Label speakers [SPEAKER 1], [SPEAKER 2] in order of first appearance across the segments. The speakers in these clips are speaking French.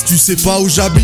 [SPEAKER 1] Si tu sais pas où j'habite,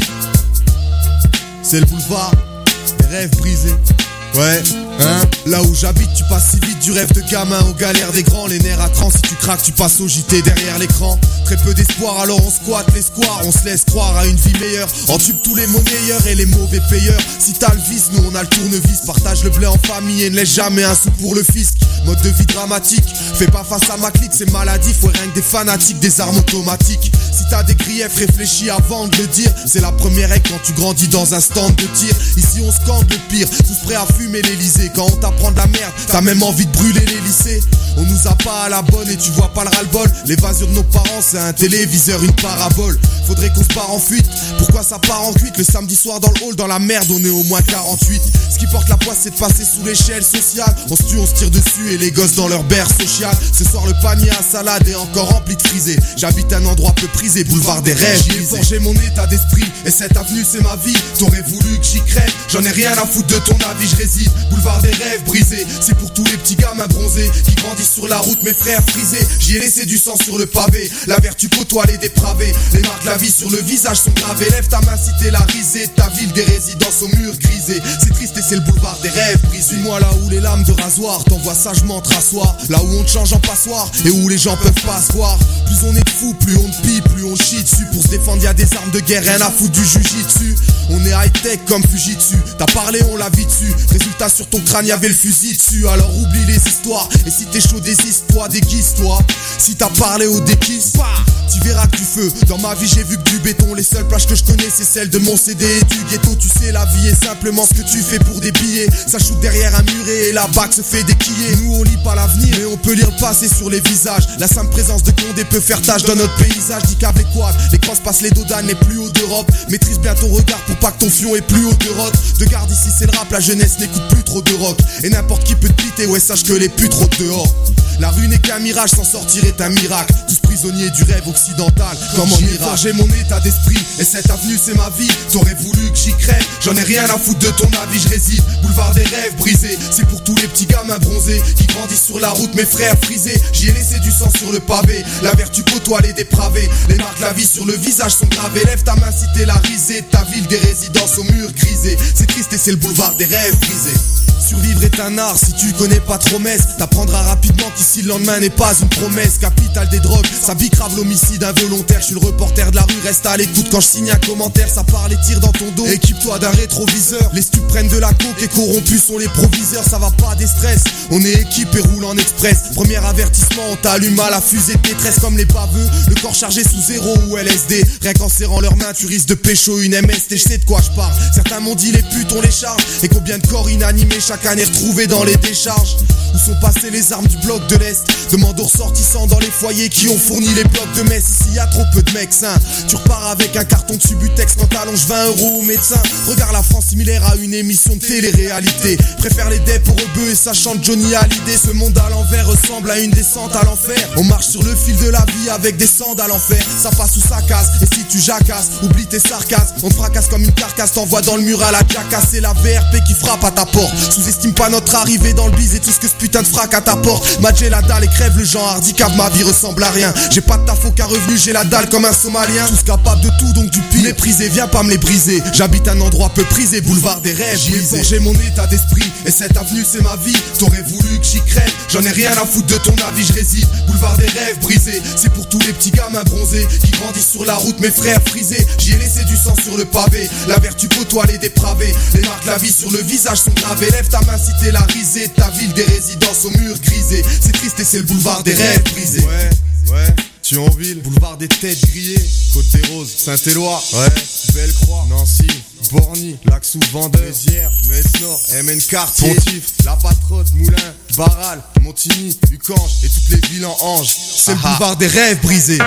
[SPEAKER 1] c'est le boulevard des rêves brisés. Ouais, hein. Là où j'habite, tu passes si vite du rêve de gamin aux galères des grands. Les nerfs à cran, si tu craques, tu passes au JT derrière l'écran. Très peu d'espoir, alors on squatte les squares. On se laisse croire à une vie meilleure. En tube tous les mots meilleurs et les mauvais payeurs. Si t'as le vice, nous on a le tournevis. Partage le blé en famille et ne laisse jamais un sou pour le fisc. Mode de vie dramatique, fais pas face à ma clique, c'est maladif. Ouais, rien que des fanatiques, des armes automatiques. Si t'as des griefs, réfléchis avant de le dire. C'est la première règle quand tu grandis dans un stand de tir. Ici on scande le pire, tous prêts à fumer l'Elysée. Quand on t'apprend de la merde, t'as même envie de brûler les lycées. On nous a pas à la bonne et tu vois pas le ras-le-bol. L'évasion de nos parents, c'est un téléviseur, une parabole. Faudrait qu'on se barre en fuite, pourquoi ça part en cuite? Le samedi soir dans le hall, dans la merde, on est au moins 48. Ce qui porte la poisse, c'est de passer sous l'échelle sociale. On se tue, on se tire dessus et les gosses dans leur berre social. Ce soir le panier à salade est encore rempli de frisés. J'habite un endroit peu prisé, boulevard des rêves. J'y ai forgé mon état d'esprit et cette avenue c'est ma vie. T'aurais voulu que j'y crève, j'en ai rien à foutre de ton avis. Je réside, boulevard des rêves brisés. C'est pour tous les petits gamins bronzés qui grandissent sur la route, mes frères frisés. J'y ai laissé du sang sur le pavé, la vertu côtoie les dépravés. Les marques de la vie sur le visage sont gravées. Lève ta main si t'es la risée, ta ville des résidences aux murs grisés. C'est triste et c'est le boulevard des rêves brisés. Suis-moi là où les lames de rasoir t'envoient sagement te rasseoir. Là où on te change en passoire et où les gens peuvent pas se voir. Plus on est de fous, plus on te pille, plus on chie dessus. Pour se défendre y'a des armes de guerre, rien à foutre du jujitsu. On est high-tech comme Fujitsu. T'as parlé, on l'a vu dessus. Résultat sur ton crâne y'avait le fusil dessus. Alors oublie les histoires. Et si t'es chaud désiste-toi, déguise-toi. Si t'as parlé au déquisse, tu verras que du feu. Dans ma vie j'ai vu que du béton. Les seules plages que je connais c'est celles de mon CD et du ghetto. Tu sais la vie est simplement ce que tu fais pour des billets. Ça shoot derrière un muret et la bague se fait déquiller. Nous on lit pas l'avenir mais on peut lire le passé sur les visages. La simple présence de Condé peut faire tâche dans notre paysage. Dit câble et quad, les crosses passent les dodanes les plus hauts d'Europe. Maîtrise bien ton regard pour pas que ton fion ait plus haut de rock. De garde ici c'est le rap, la jeunesse n'écoute plus trop de rock. Et n'importe qui peut te piter, ouais sache que les putes rôdent dehors. La rue n'est qu'un mirage, s'en sortir est un miracle. Tous prisonniers du rêve occidental, comme en Irak. J'ai mon état d'esprit, et cette avenue c'est ma vie. T'aurais voulu que j'y crève, j'en ai rien à foutre de ton avis. Je réside, boulevard des rêves brisés. C'est pour tous les petits gamins bronzés qui grandissent sur la route, mes frères frisés. J'y ai laissé du sang sur le pavé, la vertu côtoie les dépravés. Les marques de la vie sur le visage sont gravées. Lève ta main si t'es la risée, ta ville des résidences aux murs grisés. C'est triste et c'est le boulevard des rêves brisés. Survivre est un art, si tu connais pas trop Metz, t'apprendras rapidement qu'ici le lendemain n'est pas une promesse. Capitale des drogues, ça bicrave l'homicide involontaire. Je suis le reporter de la rue, reste à l'écoute quand je signe un commentaire. Ça part les tirs dans ton dos, équipe-toi d'un rétroviseur. Les stupes prennent de la coke et corrompus sont les proviseurs. Ça va pas des stress, on est équipe et roule en express. Premier avertissement, on t'allume à la fusée de détresse. Comme les baveux, le corps chargé sous zéro ou LSD. Rien qu'en serrant leurs mains, tu risques de pécho une MST. Je sais de quoi je parle, certains m'ont dit les putes on les charge. Et combien de corps inanimés chaque année retrouvés dans les décharges. Où sont passées les armes du bloc de l'Est? Demande aux ressortissants dans les foyers qui ont fourni les blocs de Metz. Ici y a trop peu de mecs sains. Tu repars avec un carton de Subutex quand t'allonges 20 € au médecin. Regarde la France similaire à une émission de télé-réalité. Préfère les dés pour rebeux et ça chante Johnny Hallyday. Ce monde à l'envers ressemble à une descente à l'enfer. On marche sur le fil de la vie avec des sandales en fer. Ça passe ou ça casse, et si tu jacasses, oublie tes sarcasmes. On te fracasse comme une carcasse, t'envoie dans le mur à la jackass. C'est la VRP qui frappe à ta porte. Sous-estime pas notre arrivée dans le bise et tout ce que ce putain de frac à ta porte. Madjé la dalle et crève le genre handicap, ma vie ressemble à rien. J'ai pas de taf aucun revenu, j'ai la dalle comme un Somalien. Tous capables de tout donc du pire. Méprisé, viens pas me les briser. J'habite un endroit peu prisé, boulevard des rêves brisés. J'ai mon état d'esprit et cette avenue c'est ma vie. T'aurais voulu que j'y crève, j'en ai rien à foutre de ton avis. Je réside, boulevard des rêves brisés. C'est pour tous les petits gamins bronzés qui grandissent sur la route, mes frères frisés. J'y ai laissé du sang sur le pavé, la vertu côtoie les dépravés. Les marques de la vie sur le visage sont gravées. Lève ta main si t'es la risée, ta ville des résidences aux murs grisés. C'est triste et c'est le boulevard des rêves brisés. Ouais, Thionville, boulevard des têtes grillées. Côte des Roses, Saint-Éloi, ouais, Belle-Croix, Nancy, Borny, Laxou, Vendée, Mézières, Metz-Nord, MN Quartier, Pontif, La Patrotte, Moulins, Barral, Montigny, Ucange et toutes les villes en Ange. C'est le boulevard des rêves brisés.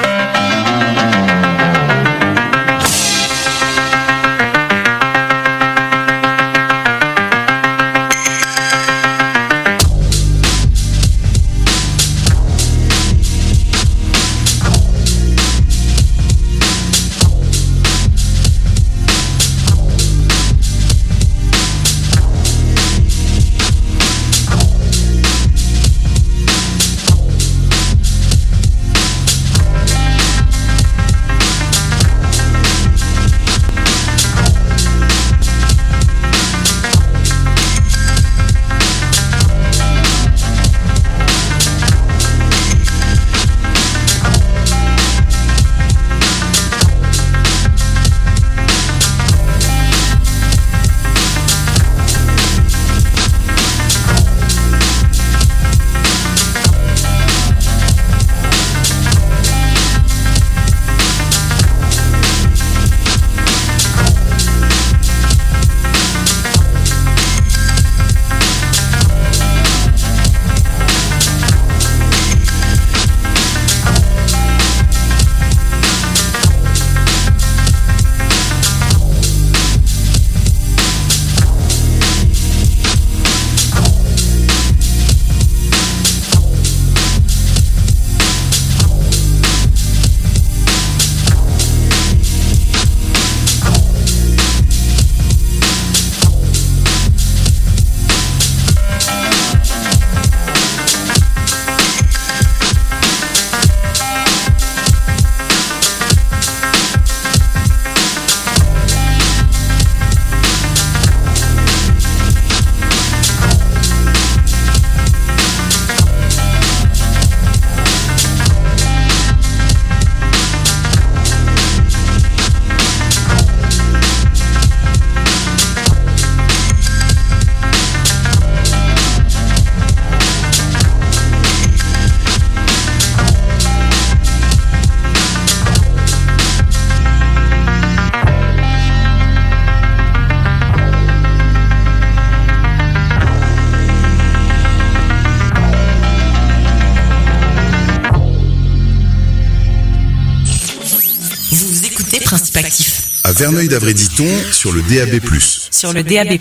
[SPEAKER 2] Actif.
[SPEAKER 3] À Verneuil-d'Avray-Diton, sur le DAB+.
[SPEAKER 2] Sur le DAB+.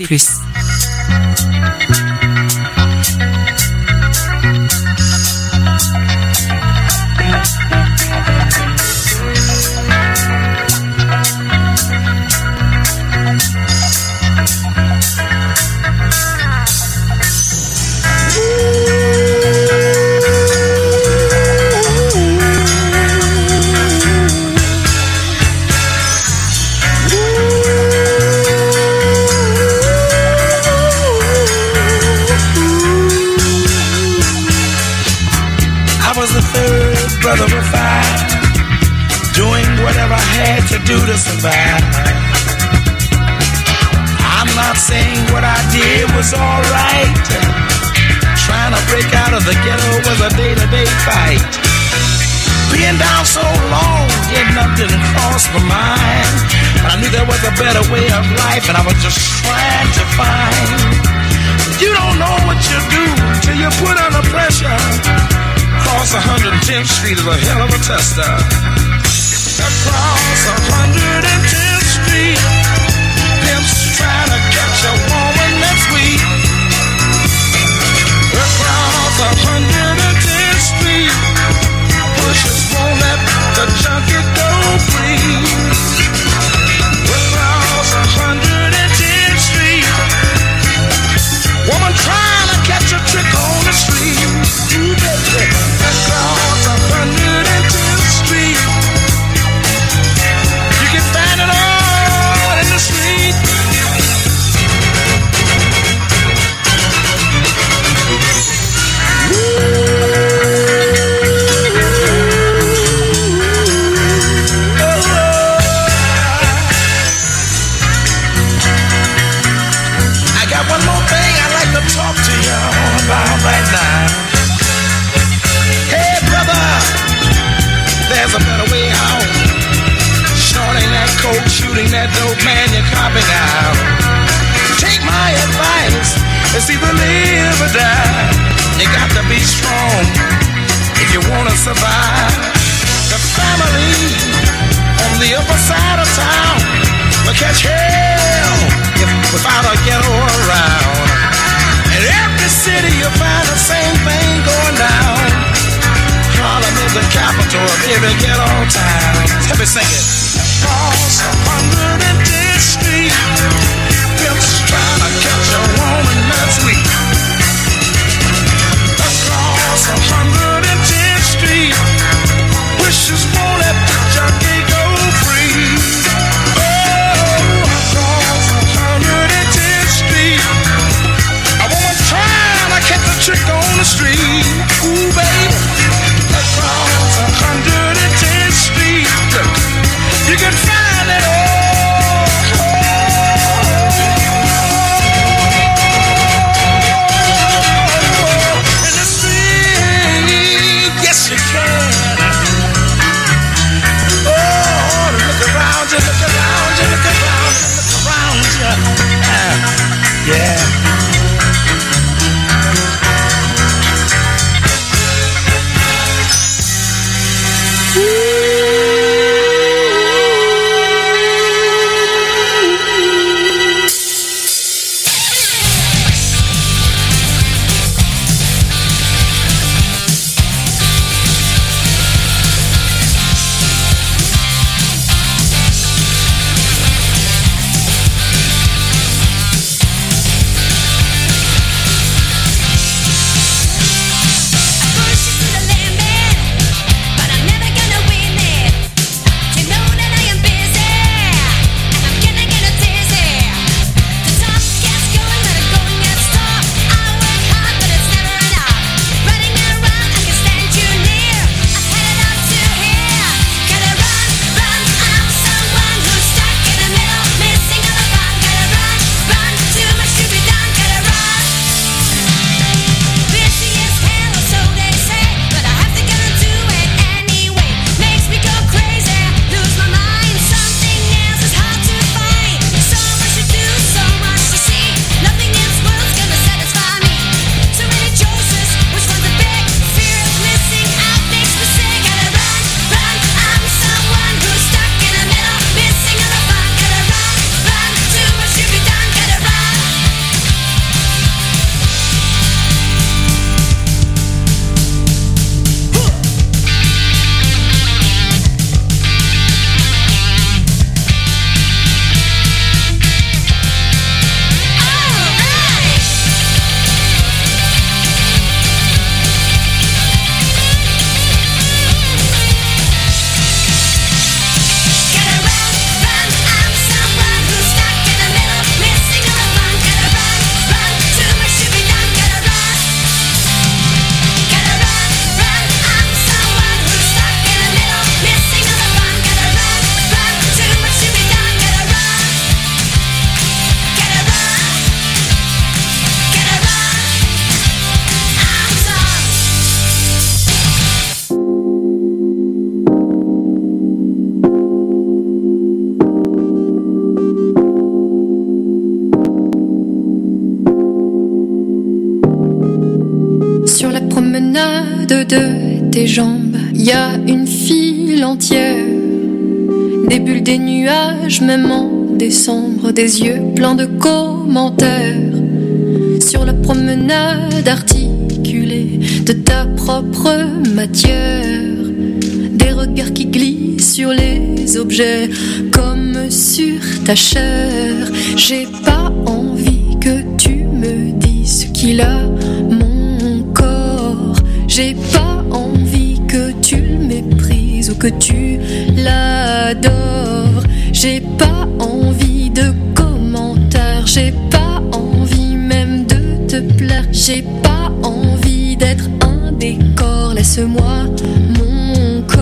[SPEAKER 4] Brother of five, doing whatever I had to do to survive. I'm not saying what I did was alright. Trying to break out of the ghetto was a day-to-day fight. Being down so long, yet nothing crossed my mind. But I knew there was a better way of life, and I was just trying to find. You don't know what you do till you put under pressure. Across 110th Street is a hell of a tester. Across 110th Street, pimps trying to catch a woman that's weak. Across 110th Street, pushers won't let the junkie go free. Across 110th Street, woman trying to catch a trick on the street. Ooh, baby. Across 110th Street, you can find it all in the street. I got one more thing I'd like to talk to y'all about right now. There's a better way out. Snorting that coke, shooting that dope, man, you're copping out. Take my advice, it's either live or die. You got to be strong if you wanna survive. The family on the upper side of town will catch hell without a ghetto around. In every city you'll find the same thing going down. Harlem is the capital of every ghetto town. Let me sing it. Across 110th Street, pimps trying to catch a woman that's weak. Across 110th Street, wishes won't let the junkie go free. Oh, across 110th Street, a woman trying to catch a trick on the street. Ooh, baby. Across 110th Street, you can find it all. In the street, yes you can. Oh, look around you, look around you, look around you, look around you. Yeah.
[SPEAKER 2] promenade de tes jambes, y a une file entière, des bulles, des nuages, même en décembre, des yeux pleins de commentaires sur la promenade articulée de ta propre matière, des regards qui glissent sur les objets comme sur ta chair. J'ai pas envie que tu me dises ce qu'il a mon corps, j'ai pas envie que tu le méprises ou que tu l'adores, j'ai pas envie de commentaires, j'ai pas envie même de te plaire, j'ai pas envie d'être un décor, laisse-moi mon corps.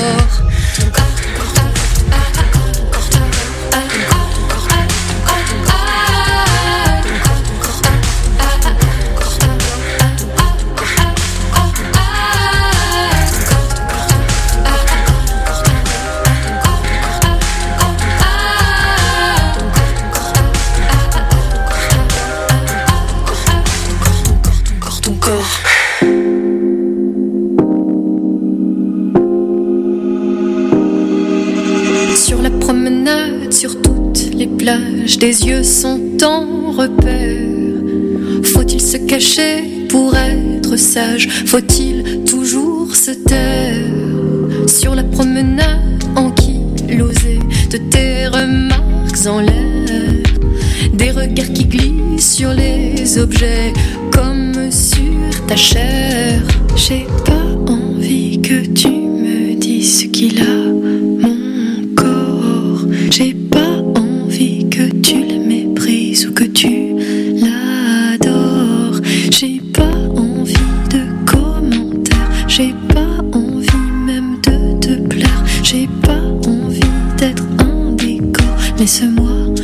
[SPEAKER 2] Sur la promenade, sur toutes les plages, des yeux sont en repère. Faut-il se cacher pour être sage? Faut-il toujours se taire? Sur la promenade ankylosée de tes remarques en l'air, des regards qui glissent sur les objets comme sur ta chair. J'ai pas envie que tu me dises ce qu'il a mon corps, j'ai pas envie que tu le méprises ou que tu l'adores, j'ai pas envie de commentaires, j'ai pas envie même de te plaire, j'ai pas envie d'être un décor, laisse-moi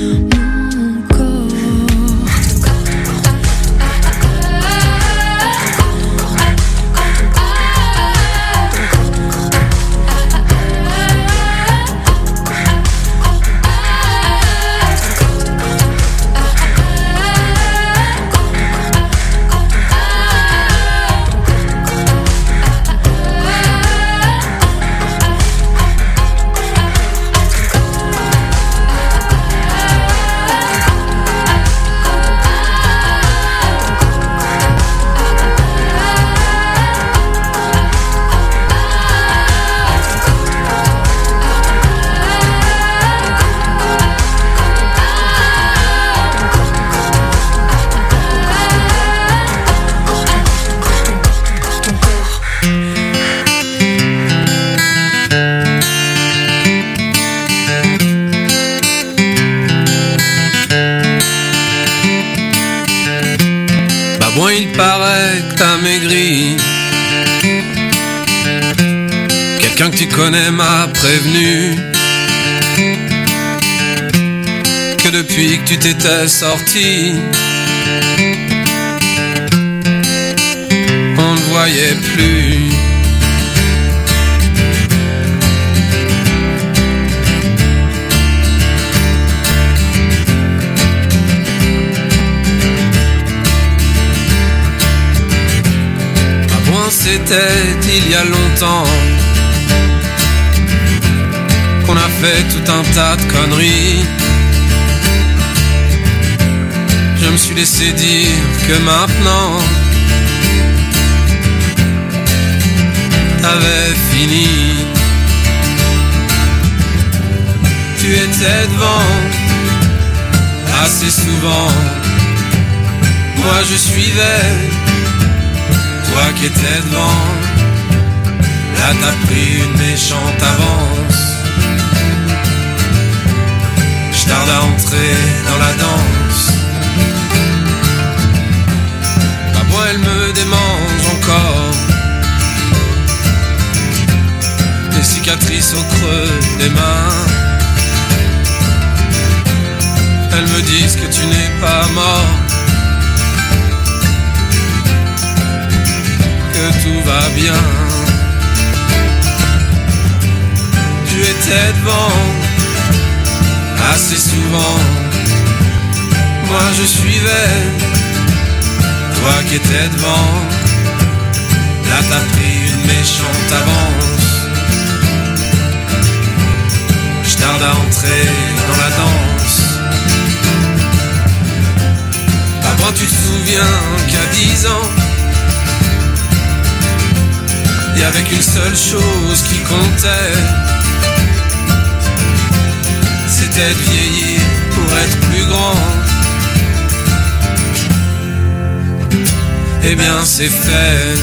[SPEAKER 5] il paraît que t'as maigri. Quelqu'un que tu connais m'a prévenu que depuis que tu t'étais sorti, on ne voyait plus. C'était il y a longtemps qu'on a fait tout un tas de conneries. Je me suis laissé dire que maintenant t'avais fini. Tu étais devant assez souvent, moi je suivais. Toi qui étais devant, là t'as pris une méchante avance. Je tarde à entrer dans la danse. Ma voix elle me démange encore. Des cicatrices au creux des mains. Elles me disent que tu n'es pas mort, que tout va bien. Tu étais devant assez souvent, moi je suivais. Toi qui étais devant, Là t'as pris une méchante avance. Je tarde à entrer dans la danse. Papa, tu te souviens qu'à 10 ans, y'avait qu'une seule chose qui comptait, c'était de vieillir pour être plus grand. Eh bien c'est fait.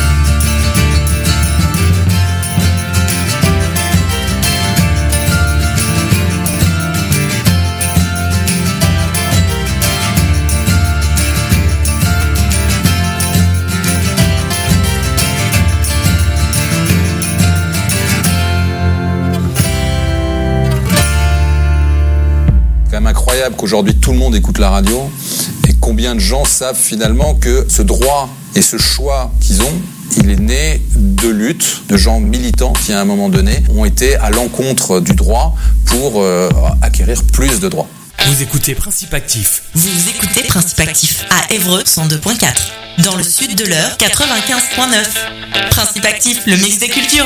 [SPEAKER 6] Incroyable qu'aujourd'hui tout le monde écoute la radio et combien de gens savent finalement que ce droit et ce choix qu'ils ont, il est né de luttes, de gens militants qui à un moment donné ont été à l'encontre du droit pour acquérir plus de droits.
[SPEAKER 7] Vous écoutez Principe Actif.
[SPEAKER 8] Vous écoutez Principe Actif à Évreux 102.4. Dans le sud de l'Eure 95.9. Principe Actif, le mix des cultures.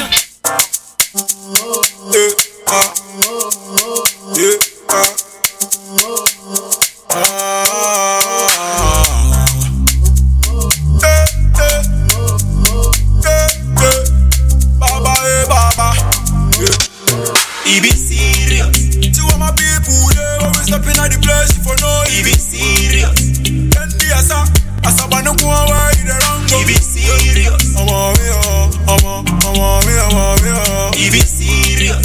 [SPEAKER 4] He be serious. To all my people, yeah, when we step in at the place, if you know he be serious. Then the asa banu go away, the wrong go. He be serious. He be serious.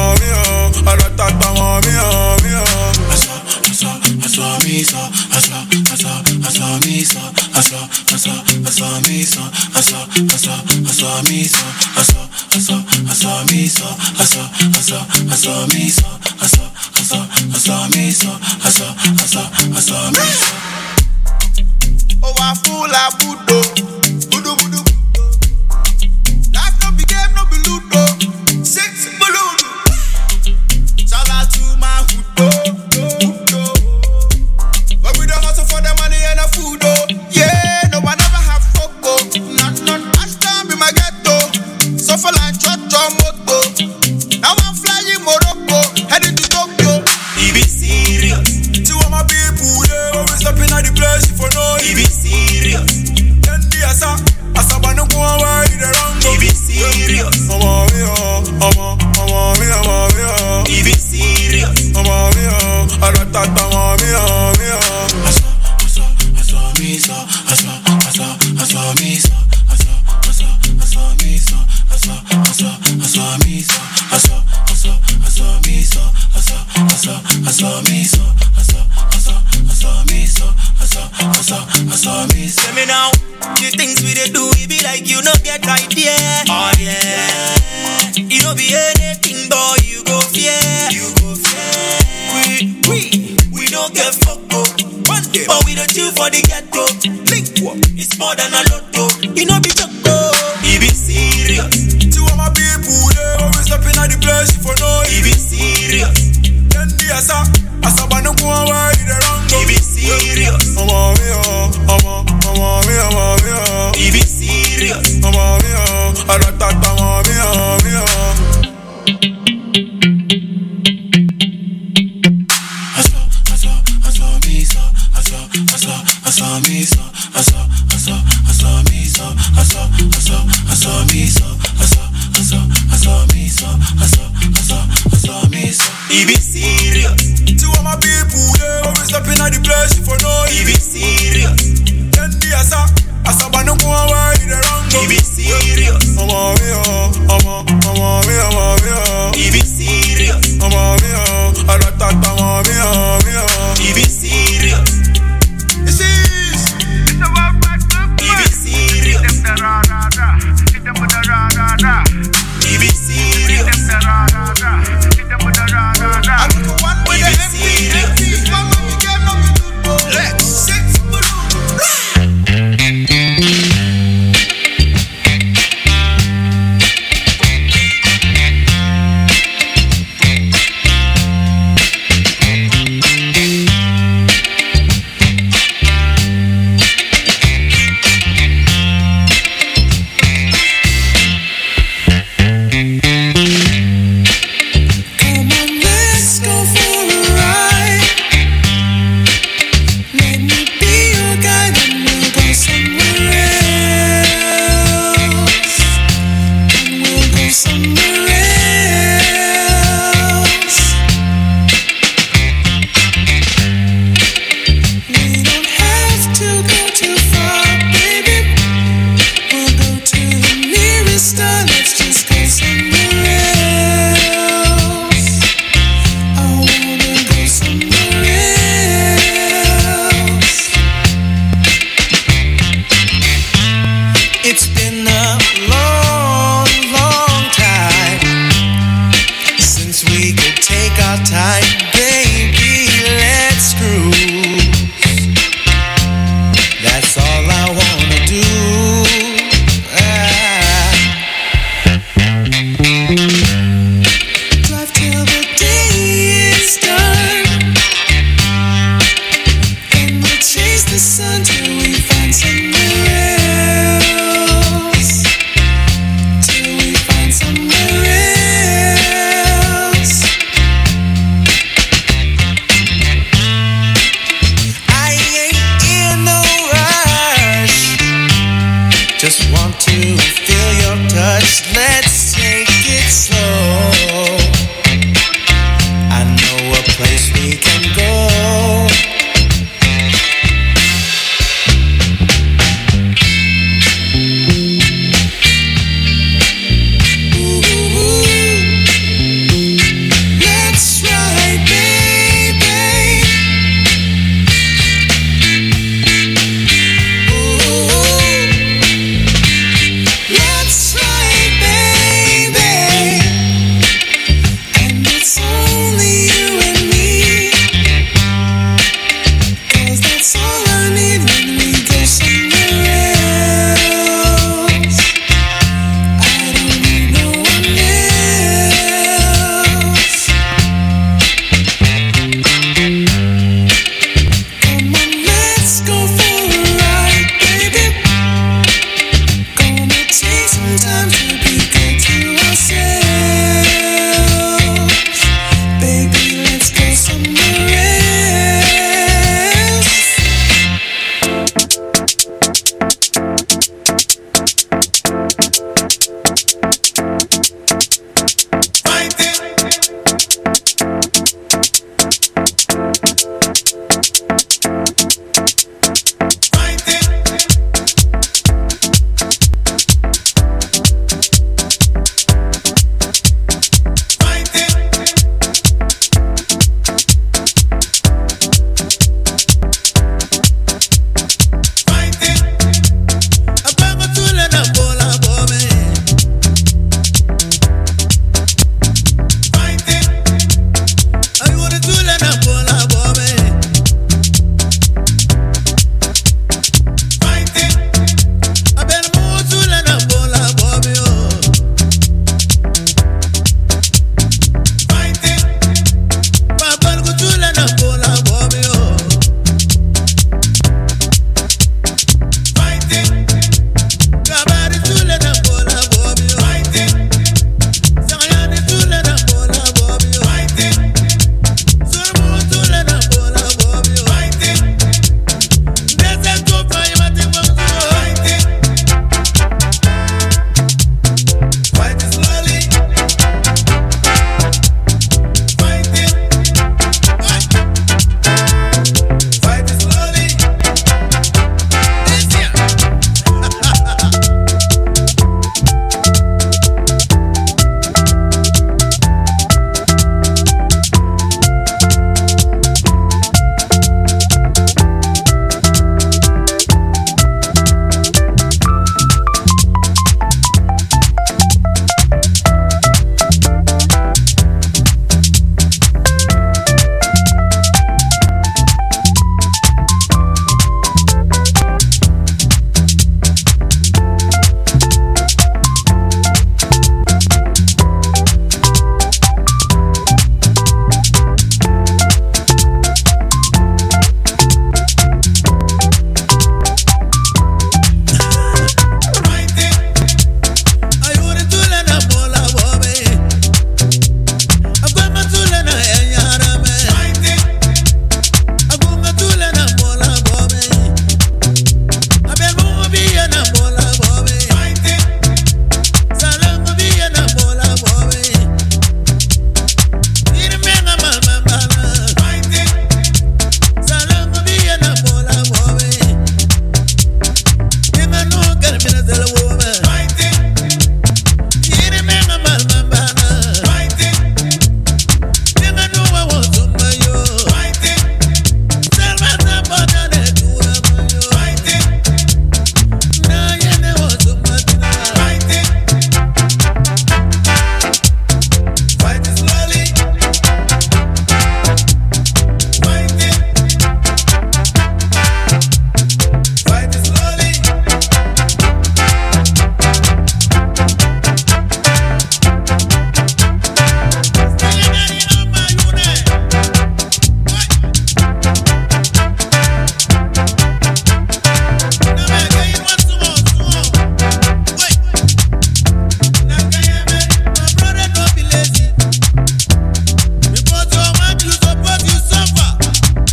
[SPEAKER 4] Oh, I fool a budo, budo budo. Life no be game, no be ludo. Six balloon. Shout out to my hudo. But we don't hustle for the money and the food, oh. Yeah, no one ever have foco. None. Ashton be my ghetto. Suffer like Chocho Moto. Now I'm flying Morocco, heading to Tokyo. He be serious. To all my people, yeah, when we stepping at the place, if you know he be serious. Then the asa banu go away, the wrong go. He be serious. He be serious. Tell me now, the things we dey do, it be like you no get idea. Oh yeah, you no be anything, boy, you go fear. We don't get fucked up. One day, but we don't chill for the ghetto. Think it's more than a lotto. You know be choco. He be serious. To all my people, yeah, when we stepping at the place, if you know he be serious. Then the asa banu go away, the wrong go. He be serious. He be serious. He be